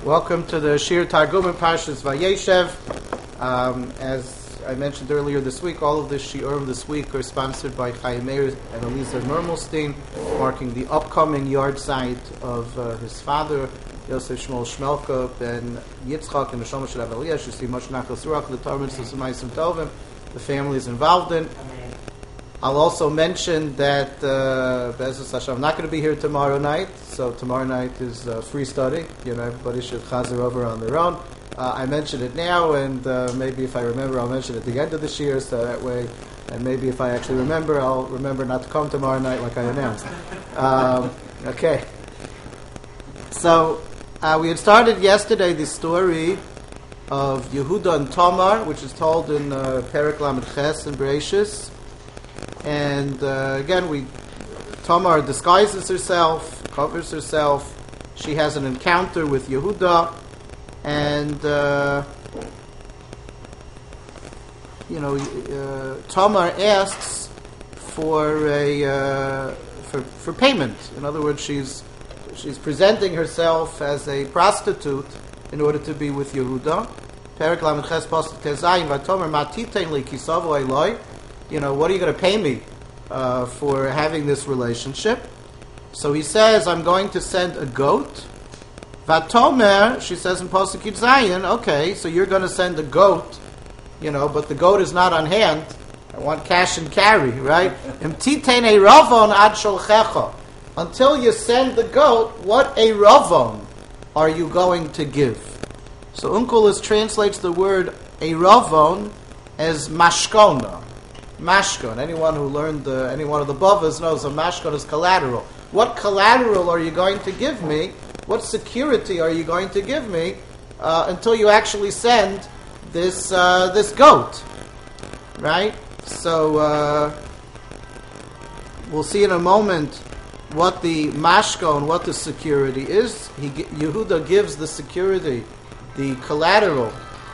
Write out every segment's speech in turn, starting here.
Welcome to the Shir Targum and Parshas Vayeshev. As I mentioned earlier this week, all of the Shiurim this week are sponsored by Chaim Meir and Eliezer Mermelstein, marking the upcoming yard site of his father, Yosef Shmuel Shmelka ben Yitzchak and Neshama Shel Rav Eliezer. You see much nachas ruach, the Torah mitzvos Ma'asim Tovim. The family is involved in. I'll also mention that Be'ezus Hashem, I'm not going to be here tomorrow night, so tomorrow night is free study. Everybody should chazer over on their own. I mention it now, and maybe if I remember, I'll mention it at the end of this year, so that way, and maybe if I actually remember, I'll remember not to come tomorrow night like I announced. Okay. So, we had started yesterday the story of Yehuda and Tamar, which is told in Perek Lamed Ches in Bereishis. And again, Tamar disguises herself, covers herself. She has an encounter with Yehuda, and Tamar asks for for payment. In other words, she's presenting herself as a prostitute in order to be with Yehuda. Perek Lamed Ches Pasuk Tezayin Vatomer Matitein Li Kisavo Eloi. What are you going to pay me for having this relationship? So he says, I'm going to send a goat. Vatomer, she says in Pasuk Zayin, okay, so you're going to send a goat, but the goat is not on hand. I want cash and carry, right? Imtitein ravon ad sholchecha. Until you send the goat, what a ravon are you going to give? So Unkelis translates the word a ravon as mashkona. Mashkon. Anyone who learned any one of the Bavas knows a mashkon is collateral. What collateral are you going to give me? What security are you going to give me until you actually send this goat? Right? So we'll see in a moment what the mashkon, what the security is. Yehuda gives the security, the collateral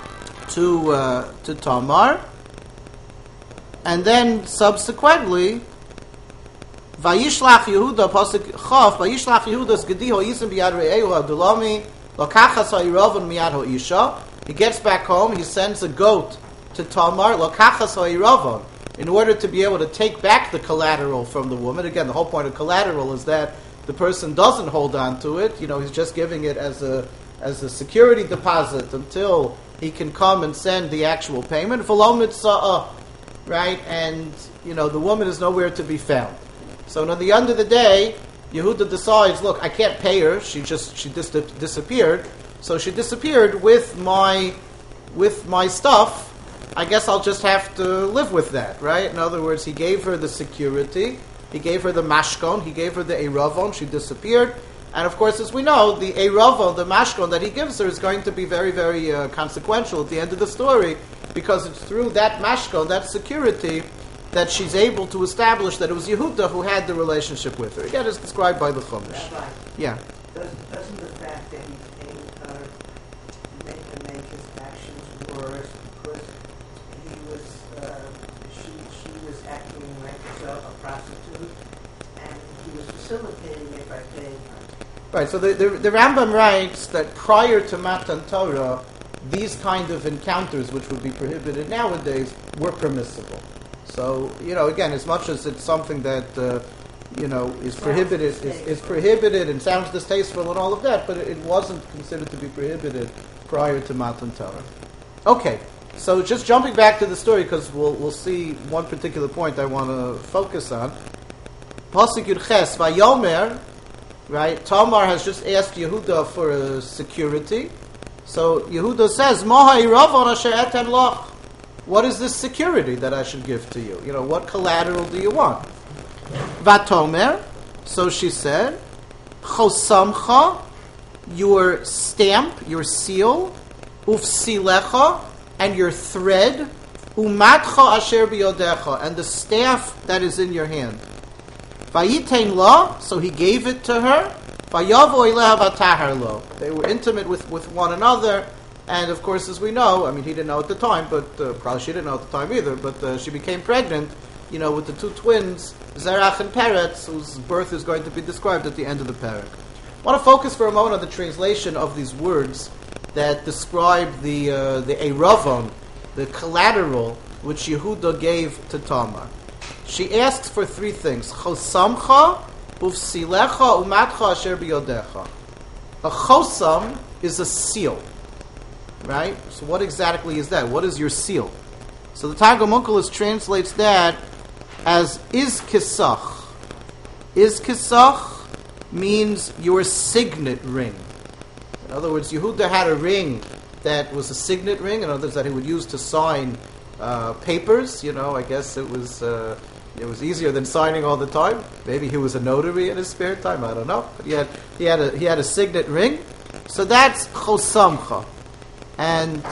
to Tamar. And then subsequently, Vayishlach Yehuda pasuk Chav, Vayishlach Yehuda's Gediho Yisem biyad re'ehu adulami lokachas ha'iravan miyad ha'isha. He gets back home. He sends a goat to Tamar lokachas ha'iravan in order to be able to take back the collateral from the woman. Again, the whole point of collateral is that the person doesn't hold on to it. He's just giving it as a security deposit until he can come and send the actual payment. V'lo mitzah. Right, and the woman is nowhere to be found. So at the end of the day, Yehuda decides, look, I can't pay her. She disappeared. So she disappeared with my stuff. I guess I'll just have to live with that, right? In other words, he gave her the security, he gave her the mashkon, he gave her the eravon. She disappeared, and of course, as we know, the eravon, the mashkon that he gives her, is going to be very, very consequential at the end of the story. Because it's through that mashkon, that security, that she's able to establish that it was Yehuda who had the relationship with her. Again, it's described by the Chumash. Rabbi, yeah. Doesn't the fact that he's paying her make his actions worse because she was acting like a prostitute, and he was facilitating it by paying her? Right. So the Rambam writes that prior to Matan Torah, these kind of encounters, which would be prohibited nowadays, were permissible. So, again, as much as it's something that, is prohibited and sounds distasteful and all of that, but it wasn't considered to be prohibited prior to Matan Torah. Okay, so just jumping back to the story, because we'll see one particular point I want to focus on. Pasuk Yud Ches, Vayomer, right, Tamar has just asked Yehuda for a security. So Yehuda says, what is this security that I should give to you? What collateral do you want? Vatomer, so she said, Chosamcha, your stamp, your seal, ufsilecha, and your thread, umatcha asher biyodecha, and the staff that is in your hand. Vayitein la, so he gave it to her. They were intimate with one another, and of course, as we know, he didn't know at the time, but probably she didn't know at the time either, but she became pregnant, with the two twins, Zerach and Peretz, whose birth is going to be described at the end of the parak. I want to focus for a moment on the translation of these words that describe the Eiravon, the collateral which Yehuda gave to Tamar. She asks for three things: chosamcha, ufsilecha, umatcha asher biyodecha. A chosam is a seal, right? So what exactly is that? What is your seal? So the Targum Onkelos translates that as is kisach. Is kisach means your signet ring. In other words, Yehuda had a ring that was a signet ring, in other words, that he would use to sign papers. I guess it was easier than signing all the time. Maybe he was a notary in his spare time. I don't know. But he had a signet ring. So that's chosamcha. And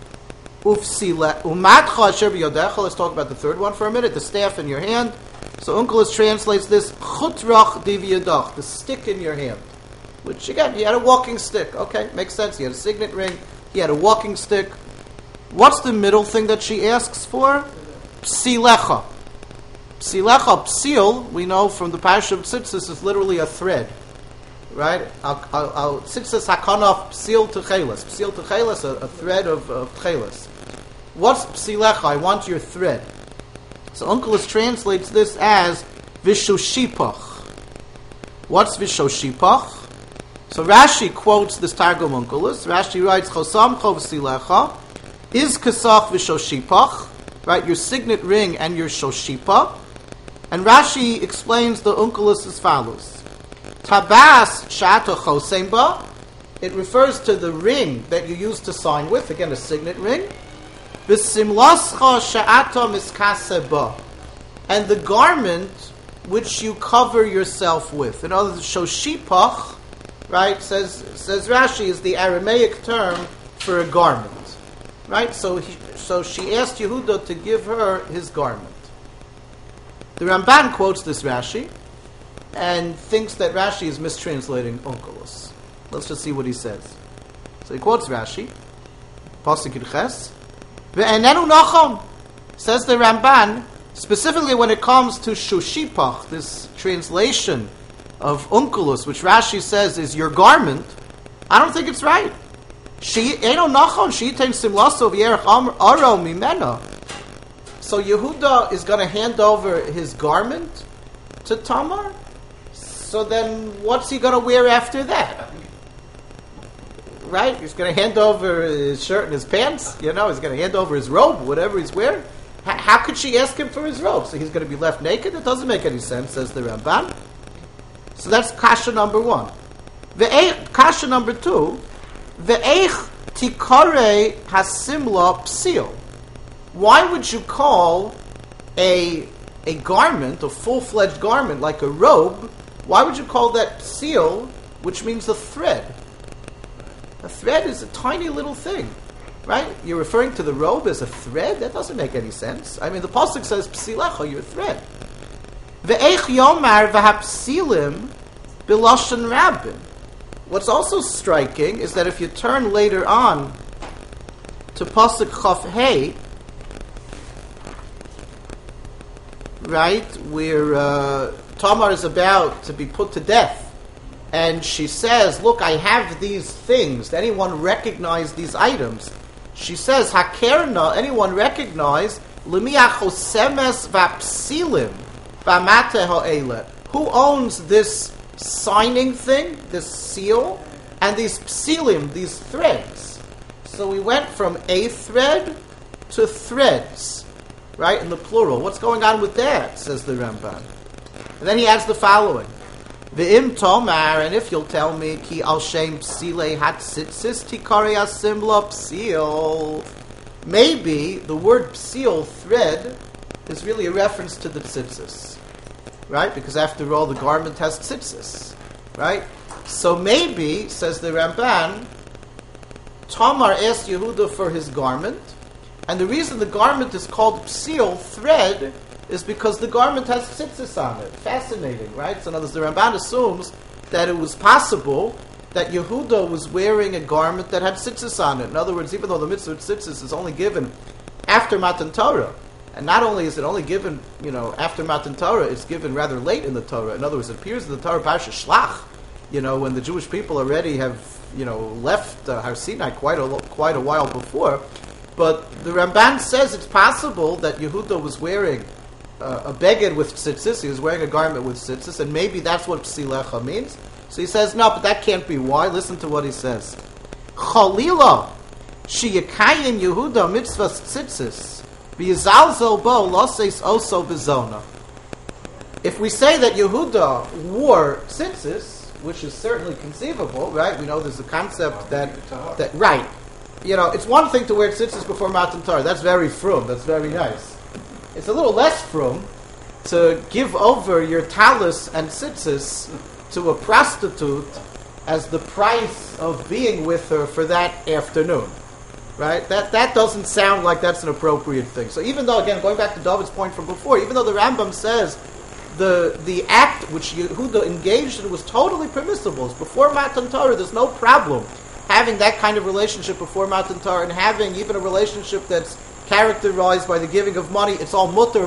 umatcha asher biyodecha. Let's talk about the third one for a minute. The staff in your hand. So Onkelos translates this chutrach diviyadach, the stick in your hand. Which again, he had a walking stick. Okay, makes sense. He had a signet ring. He had a walking stick. What's the middle thing that she asks for? Psilecha. Psilecha, psil, we know from the Parsha of Tzitzis, is literally a thread. Right? Tzitzis hakanaf psil techeles. Psil techeles, a thread of techeles. What's psilecha? I want your thread. So Onkelos translates this as vishoshipach. What's vishoshipach? So Rashi quotes this Targum Onkelos. Rashi writes, Chosam chov silecha, is kasach vishoshipach, right, your signet ring and your shoshipa. And Rashi explains the Onkelos as follows. Tabas shata chosemba, it refers to the ring that you use to sign with, again a signet ring. V'simlascha sha'ata miskaseba, and the garment which you cover yourself with. In other words, shoshipach, right, says Rashi, is the Aramaic term for a garment. Right? So she asked Yehuda to give her his garment. The Ramban quotes this Rashi and thinks that Rashi is mistranslating Onkelos. Let's just see what he says. So he quotes Rashi, Pasuk Yud Ches, Ve'enenu nachon, says the Ramban, specifically when it comes to shoshipach, this translation of Onkelos, which Rashi says is your garment, I don't think it's right. She eno nachon, she tains simlaso v'yerech aro mimena. So Yehuda is going to hand over his garment to Tamar? So then what's he going to wear after that? Right? He's going to hand over his shirt and his pants? He's going to hand over his robe, whatever he's wearing? How could she ask him for his robe? So he's going to be left naked? That doesn't make any sense, says the Ramban. So that's kasha number one. Kasha number two, ve'eich tikare hasimla psil. Why would you call a garment, a full-fledged garment, like a robe, why would you call that psil, which means a thread? A thread is a tiny little thing, right? You're referring to the robe as a thread? That doesn't make any sense. I mean, the pasuk says, psilecha, your thread. Ve'eich yomar v'hapsilim b'lashon rabbin. What's also striking is that if you turn later on to pasuk chaf hey, right, where Tamar is about to be put to death, and she says, look, I have these things. Did anyone recognize these items? She says, Hakerna, anyone recognize, Lemiachosemes vapsilim vamate ha'elet. Who owns this signing thing, this seal, and these psilim, these threads? So we went from a thread to threads, right, in the plural. What's going on with that, says the Ramban. And then he adds the following. Ve'im tomar, and if you'll tell me, ki al shem psile hatzitzis tikare asimla psil. Maybe the word psil, thread, is really a reference to the tzitzis. Right? Because after all, the garment has tzitzis. Right? So maybe, says the Ramban, Tamar asked Yehuda for his garment, and the reason the garment is called psil, thread, is because the garment has tzitzis on it. Fascinating, right? So in other words, the Ramban assumes that it was possible that Yehuda was wearing a garment that had tzitzis on it. In other words, even though the mitzvah of tzitzis is only given after Matan Torah, and not only is it only given, after Matan Torah, it's given rather late in the Torah. In other words, it appears in the Torah Parsha Shlach, when the Jewish people already have, left Har Sinai quite a while before. But the Ramban says it's possible that Yehuda was wearing a beged with tzitzis. He was wearing a garment with tzitzis, and maybe that's what psilecha means. So he says, no, but that can't be. Why? Listen to what he says. Chalila sheyekayim Yehuda mitzvahs tzitzis v'yizalzel bo loseis oso bezona. If we say that Yehuda wore tzitzis, which is certainly conceivable, right? We know there's a concept that right. It's one thing to wear tzitzis before Matan Torah. That's very frum. That's very nice. It's a little less frum to give over your talus and tzitzis to a prostitute as the price of being with her for that afternoon. Right? That doesn't sound like that's an appropriate thing. So even though, again, going back to David's point from before, even though the Rambam says the act which Yehuda engaged in was totally permissible, before Matan Torah, there's no problem having that kind of relationship before Matan Torah, and having even a relationship that's characterized by the giving of money. It's all mutter.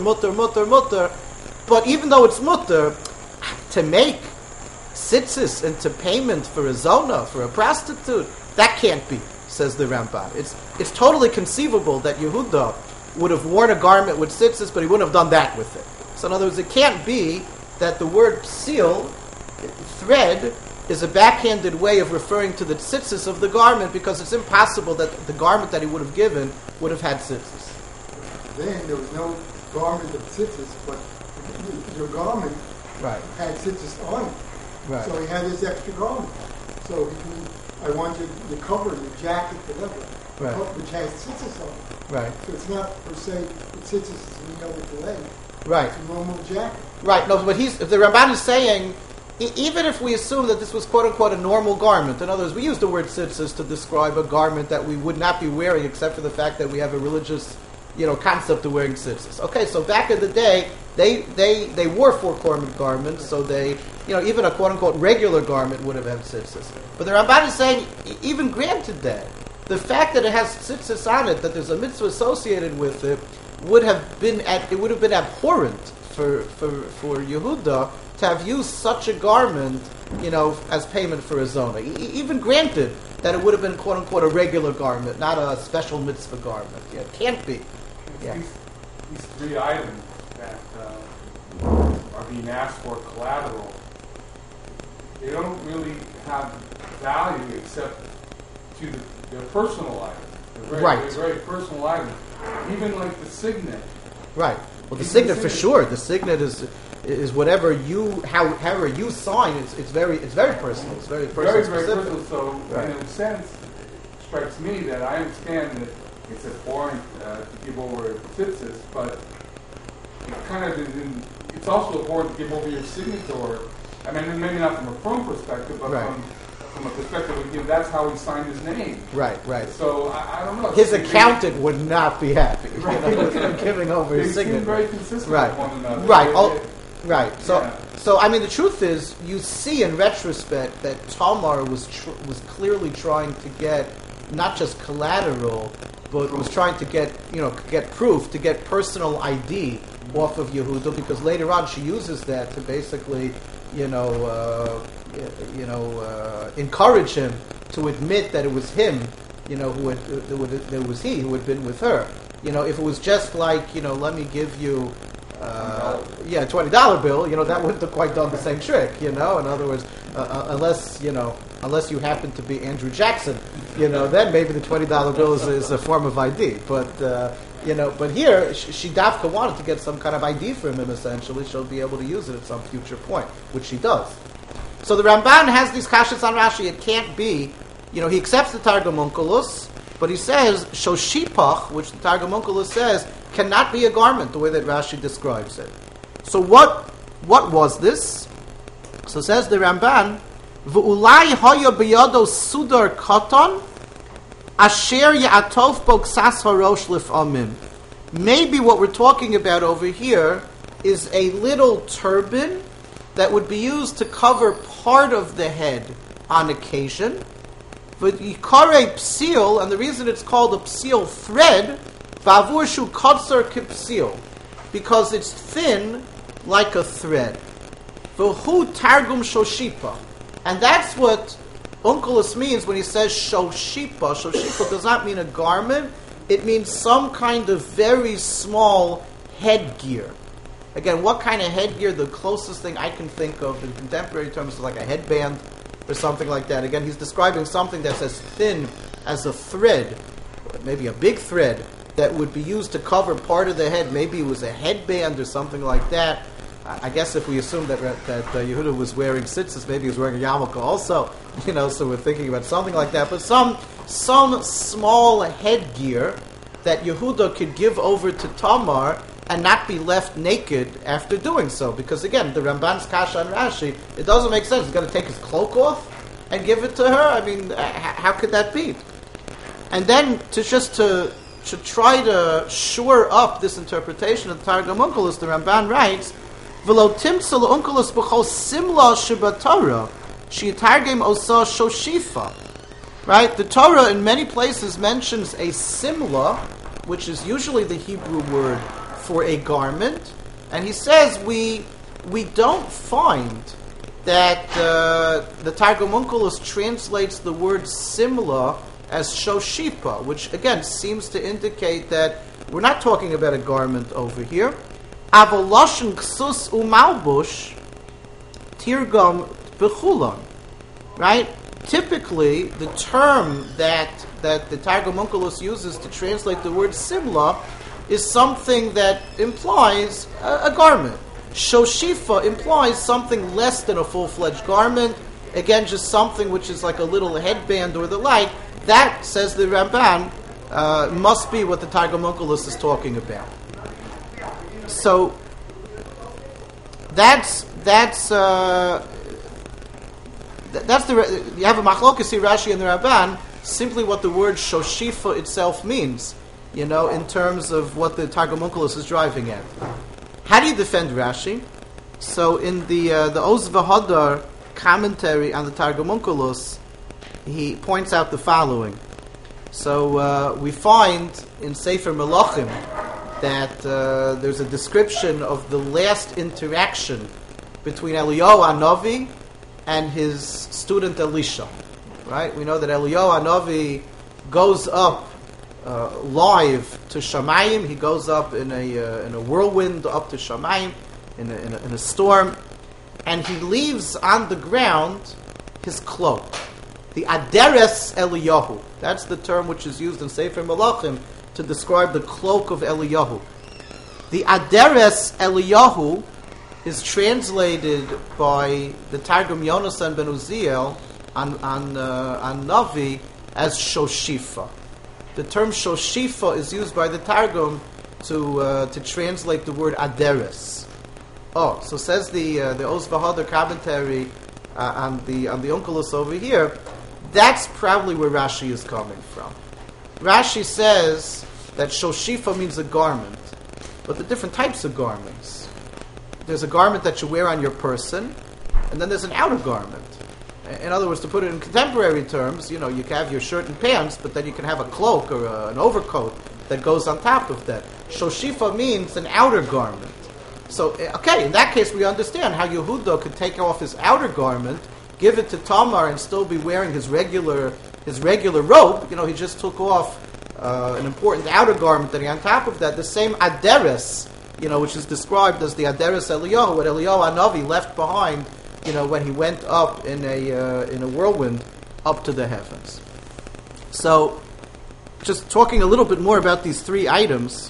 But even though it's mutter, to make tzitzis into payment for a zona, for a prostitute, that can't be, says the Ramban. It's totally conceivable that Yehuda would have worn a garment with tzitzis, but he wouldn't have done that with it. So in other words, it can't be that the word psil, thread, is a backhanded way of referring to the tzitzis of the garment, because it's impossible that the garment that he would have given would have had tzitzis. Then there was no garment of tzitzis, but your garment had tzitzis on it. Right. So he had this extra garment. So I want you to cover your jacket, whatever, which has tzitzis on it. Right. So it's not per se the tzitzis is in the other leg. Right. It's a normal jacket. Right. No, but the Ramban is saying, even if we assume that this was quote-unquote a normal garment, in other words, we use the word tzitzis to describe a garment that we would not be wearing except for the fact that we have a religious, concept of wearing tzitzis. Okay, so back in the day, they wore four-cornered garments, so they, even a quote-unquote regular garment would have had tzitzis. But the Ramban is saying, even granted that, the fact that it has tzitzis on it, that there's a mitzvah associated with it, would have been abhorrent for Yehuda to have used such a garment, as payment for a zona. Even granted that it would have been quote unquote a regular garment, not a special mitzvah garment. Yeah, it can't be. Yeah. These three items that are being asked for collateral, they don't really have value except to their personal items. They're very personal items. Even like the signet. Right. Well, the signet for sure. The signet is whatever however you sign. It's very personal. It's very personal. Very personal. So in a sense, it strikes me that I understand that it's abhorrent to give over tzitzis, but it kind of it's also abhorrent to give over your signature. I mean, maybe not from a firm perspective, but from a perspective of that's how he signed his name. Right. So I don't know. His accountant would not be happy with him giving over his signature. They seem very consistent with one another. Right. So I mean, the truth is, you see in retrospect that Tamar was clearly trying to get not just collateral, but was trying to get proof, to get personal ID off of Yehuda, because later on she uses that to basically encourage him to admit that it was him, that it was he who had been with her. If it was just like, let me give you, $20 bill, that wouldn't have quite done the same trick, In other words, unless you happen to be Andrew Jackson, then maybe the $20 bill is a form of ID. But here, she Davka wanted to get some kind of ID from him, essentially. She'll be able to use it at some future point, which she does. So the Ramban has these kashas on Rashi. It can't be, he accepts the Targum Onkelos, but he says, Shoshipach, which the Targum Onkelos says, cannot be a garment, the way that Rashi describes it. So what was this? So says the Ramban, V'ulai hoya b'yado sudar katan, asher ya'atof bo ksas harosh lif'amim. Maybe what we're talking about over here is a little turban that would be used to cover part of the head on occasion. But yikare psil, and the reason it's called a psil thread, ba'avur shu kotzer kipsil, because it's thin like a thread. V'hu targum shoshipa, And that's what Onkelos means when he says shoshipa. Shoshipa does not mean a garment. It means some kind of very small headgear. Again, what kind of headgear? The closest thing I can think of in contemporary terms is like a headband or something like that. Again, he's describing something that's as thin as a thread, or maybe a big thread, that would be used to cover part of the head. Maybe it was a headband or something like that. I guess if we assume that Yehuda was wearing tzitzis, maybe he was wearing a yarmulke also, so we're thinking about something like that. But some small headgear that Yehuda could give over to Tamar and not be left naked after doing so. Because again, the Ramban's Kasha and Rashi, it doesn't make sense. He's going to take his cloak off and give it to her? I mean, how could that be? And then to try to shore up this interpretation of the Targum Onkelos, the Ramban writes, V'lo timsa l'Onkelos b'chol simla shebatorah, she'targem osa shoshifa. Right? The Torah in many places mentions a simla, which is usually the Hebrew word for a garment, and he says we don't find that the Targum Onkelos translates the word simla as shoshipa, which again seems to indicate that we're not talking about a garment over here. Avoloshin ksus umalbush tirgam bechulon. Right? Typically, the term that the Targum Onkelos uses to translate the word simla is something that implies a garment. Shoshifa implies something less than a full-fledged garment. Again, just something which is like a little headband or the like. That, says the Ramban, must be what the Targum Onkelos is talking about. So that's the you have a machlokas here, Rashi and the Ramban, simply what the word shoshifa itself means, in terms of what the Targum Onkelos is driving at. How do you defend Rashi? So in the Oz V'Hadar commentary on the Targum Onkelos, he points out the following. So we find in Sefer Melachim that there's a description of the last interaction between Eliyahu Hanavi and his student Elisha. Right? We know that Eliyahu Hanavi goes up live to Shamayim. He goes up in a whirlwind up to Shamayim, in a storm, and he leaves on the ground his cloak. The Aderes Eliyahu. That's the term which is used in Sefer Melachim to describe the cloak of Eliyahu. The Aderes Eliyahu is translated by the Targum Yonasan ben Uziel on Navi as Shoshifa. The term Shoshifa is used by the Targum to translate the word Aderes. Oh, so says the Oz V'Hadar commentary on the Onkelos over here. That's probably where Rashi is coming from. Rashi says that Shoshifa means a garment, but the different types of garments. There's a garment that you wear on your person, and then there's an outer garment. In other words, to put it in contemporary terms, you can have your shirt and pants, but then you can have a cloak or an overcoat that goes on top of that. Shoshifa means an outer garment. So, okay, in that case we understand how Yehuda could take off his outer garment, give it to Tamar, and still be wearing his regular robe. He just took off an important outer garment that he on top of that. The same Aderes, which is described as the Aderes Eliyahu, what Eliyahu Hanavi left behind, when he went up in a whirlwind up to the heavens. So, just talking a little bit more about these three items.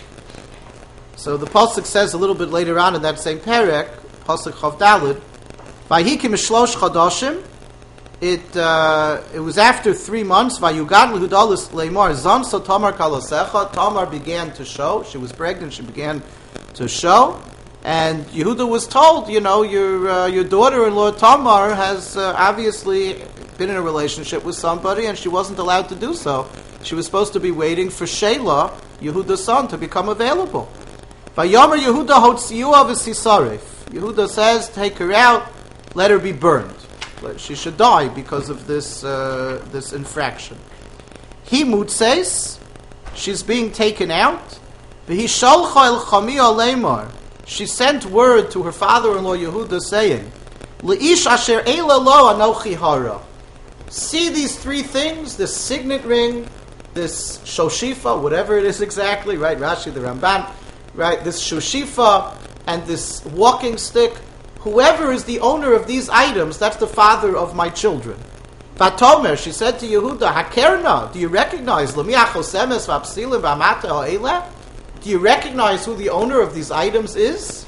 So the pasuk says a little bit later on in that same perek, pasuk Chav Daled, Vayhi mishlosh chadashim. It was after 3 months. Vayugad lehudalis leimar zam so Tamar kalasecha. Tamar began to show. She was pregnant. She began to show, and Yehuda was told, your daughter-in-law Tamar has obviously been in a relationship with somebody, and she wasn't allowed to do so. She was supposed to be waiting for Shelah, Yehuda's son, to become available. Vayomer Yehuda hotziyuha v'sisarif. Yehuda says, take her out, let her be burned. She should die because of this infraction. He mutses, she's being taken out. V'hi shalcha el chamia leimar. She sent word to her father-in-law Yehuda saying, Leish asher eila lo anochi hara. See these three things, this signet ring, this shoshifa, whatever it is exactly, right? Rashi, the Ramban, right? This shoshifa and this walking stick. Whoever is the owner of these items, that's the father of my children. Vatomer, she said to Yehuda, Hakerna, do you recognize do you recognize who the owner of these items is?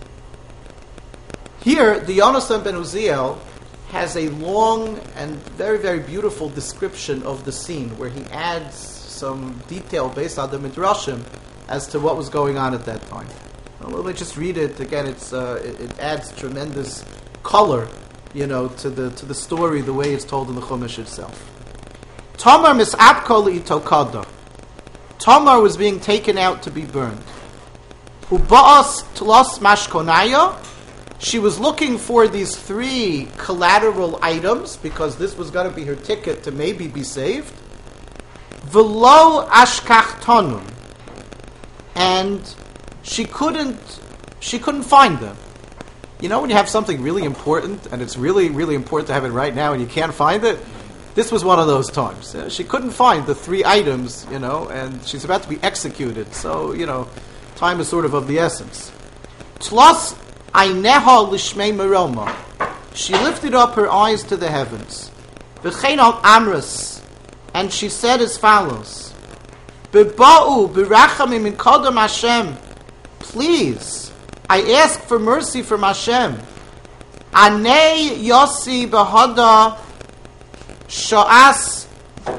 Here, the Yonasan ben Uziel has a long and very, very beautiful description of the scene where he adds some detail based on the Midrashim as to what was going on at that time. Well, let me just read it again. It adds tremendous color, to the story, the way it's told in the Chumash itself. Tamar mis'apko li'itokada. Tamar was being taken out to be burned. Huba'as tlos mashkonaya. She was looking for these three collateral items because this was going to be her ticket to maybe be saved. V'lo ashkach tonun. And she couldn't find them. When you have something really important, and it's really, really important to have it right now, and you can't find it, this was one of those times. She couldn't find the three items, and she's about to be executed. So, time is sort of the essence. Tlos aineha lishmei meroma. She lifted up her eyes to the heavens. V'chein al amras. And she said as follows. Beba'u birachamim min kodam Hashem. Please, I ask for mercy from Hashem. Anei Yossi Bahada Sha'as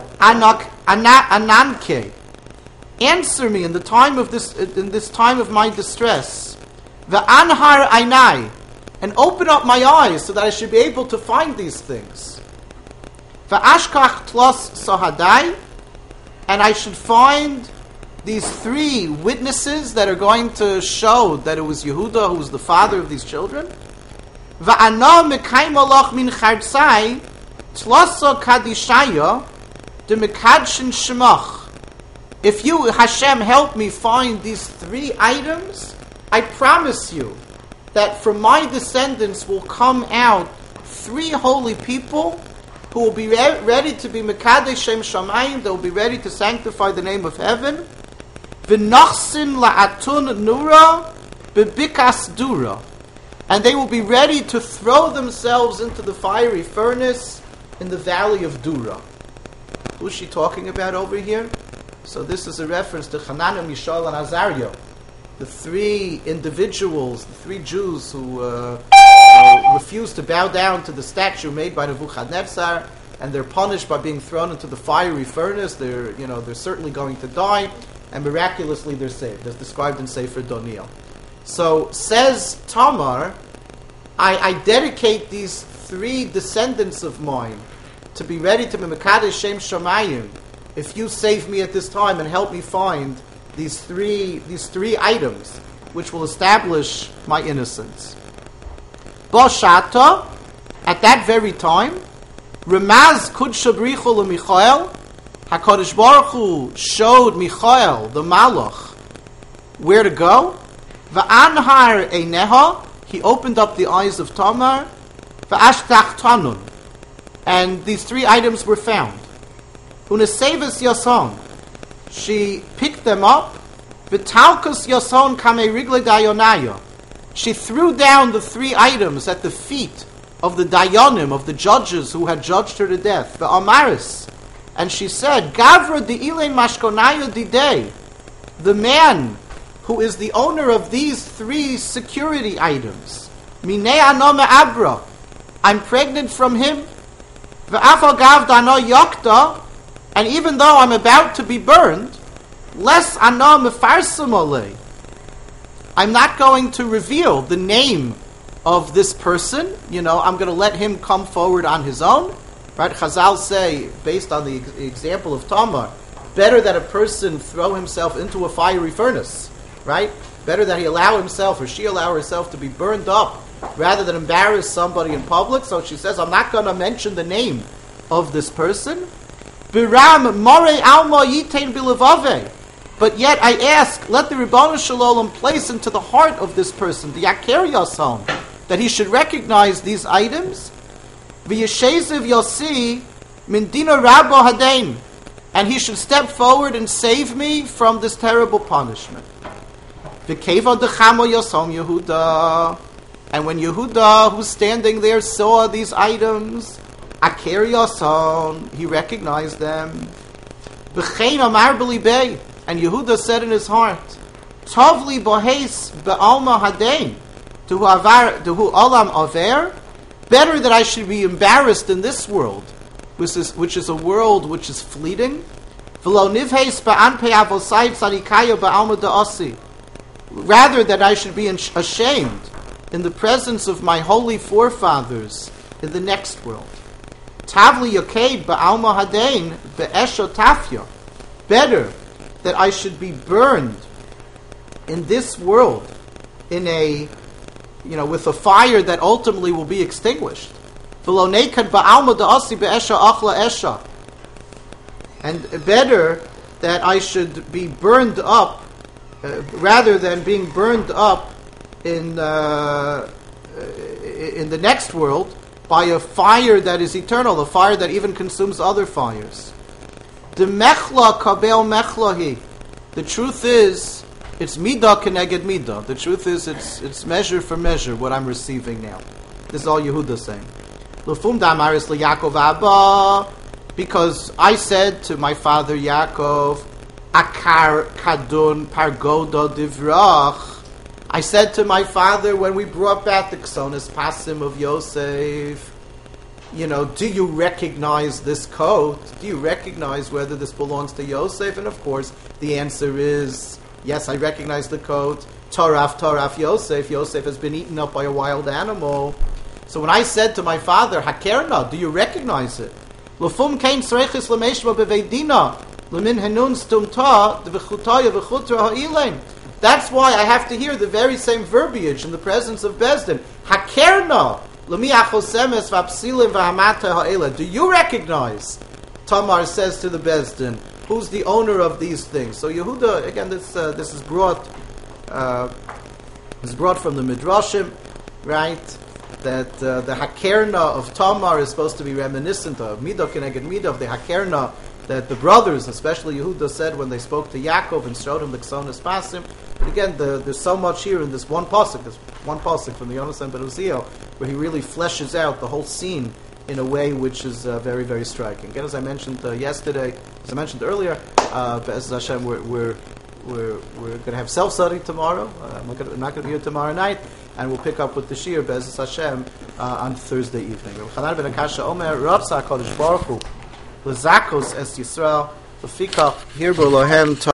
Ananke. Answer me in this time of my distress. V'anhar Ainai, and open up my eyes so that I should be able to find these things. V'ashkach tlos sahadai, and I should find these three witnesses that are going to show that it was Yehuda who was the father of these children. Va'ana mekayim olach min chartzai tloso kadishaya de mekadshin shemach. If you, Hashem, help me find these three items, I promise you that from my descendants will come out three holy people who will be ready to be mekadesh shem shamayim, that will be ready to sanctify the name of heaven. V'nochsin la'atun nura bebikas dura, and they will be ready to throw themselves into the fiery furnace in the valley of Dura. Who's she talking about over here? So this is a reference to Hananiah, Mishael, and Azariah, the three individuals, the three Jews who refused to bow down to the statue made by Nebuchadnezzar, and they're punished by being thrown into the fiery furnace. They're certainly going to die. And miraculously they're saved, as described in Sefer Doniel. So, says Tamar, I dedicate these three descendants of mine to be ready to be Mekadesh Shem Shamayim if you save me at this time and help me find these three items which will establish my innocence. Boshata, at that very time, Ramaz Kudsha Brichu LeMichael, HaKadosh Baruch Hu showed Michael, the Malach, where to go. V'anhar eineha, he opened up the eyes of Tamar. V'ashtach tanun, and these three items were found. Unesevas yason, she picked them up. V'talkus yason kamei rigle dayonaya, she threw down the three items at the feet of the dayonim, of the judges who had judged her to death. V'amaris, and she said, Gavra di'ilein mashkonaya didei, the man who is the owner of these three security items, minei ano me'abra, I'm pregnant from him. Ve'afal gav dano yokta, and even though I'm about to be burned, les ano mefarsam olei, I'm not going to reveal the name of this person. I'm going to let him come forward on his own. Right? Chazal say, based on the example of Tamar, better that a person throw himself into a fiery furnace, right? Better that he allow himself or she allow herself to be burned up rather than embarrass somebody in public. So she says, I'm not going to mention the name of this person. Biram more alma yitain bilivave. But yet I ask, let the Ribbon Shalom place into the heart of this person, the Yaker Yason, that he should recognize these items. V'yesheziv yosi min dina rabba hadain, and he should step forward and save me from this terrible punishment. V'keva dechamo yosom Yehuda, and when Yehuda, who's standing there, saw these items, aker yoson, he recognized them. V'chein amar b'libei, and Yehuda said in his heart, Tovli bohes be'alma hadain, to who olam aver, better that I should be embarrassed in this world, which is a world which is fleeting. Rather that I should be ashamed in the presence of my holy forefathers in the next world. Tavli yoked ba'alma hadain be'esho tafya, better that I should be burned in this world in a, with a fire that ultimately will be extinguished. And better that I should be burned up, rather than being burned up in the next world by a fire that is eternal, a fire that even consumes other fires. The mechla kabel mechlahi. The truth is, it's midah keneged midah. The truth is, it's measure for measure what I'm receiving now. This is all Yehuda saying. L'fum da'amaris liYaakov Abba, because I said to my father Yaakov, Akar kadun pargoda divrach. I said to my father when we brought back the Ksonis Pasim of Yosef, do you recognize this coat? Do you recognize whether this belongs to Yosef? And of course, the answer is, yes, I recognize the coat. Toraf Yosef. Yosef has been eaten up by a wild animal. So when I said to my father, Hakerna, do you recognize it? L'fum kein sreichis l'meishma beveidina, l'min henun stumta, d'v'chutaya v'chutra ha'ilein. That's why I have to hear the very same verbiage in the presence of Bezdin. Hakerna, l'mi achosemes v'apsilim v'hamata ha'ila. Do you recognize? Tamar says to the Bezdin, who's the owner of these things? So Yehuda, again, this is brought from the Midrashim, right? That the Hakerna of Tamar is supposed to be reminiscent of Midah Keneged Midah, of the Hakerna that the brothers, especially Yehuda, said when they spoke to Yaakov and showed him the Ksonis Pasim. But again, there's so much here in this one pasuk from the Yonasan ben Uziel, where he really fleshes out the whole scene in a way which is very, very striking. Again, as I mentioned earlier, Be'ez Hashem, we're going to have self-study tomorrow. I'm not going to be here tomorrow night, and we'll pick up with the Shir Be'ez Hashem on Thursday evening. Chanan ben Akasha Omer, Ratzah HaKadosh Baruch Hu, L'Zakos Es Yisrael, L'Fikach Hirbo Lohem.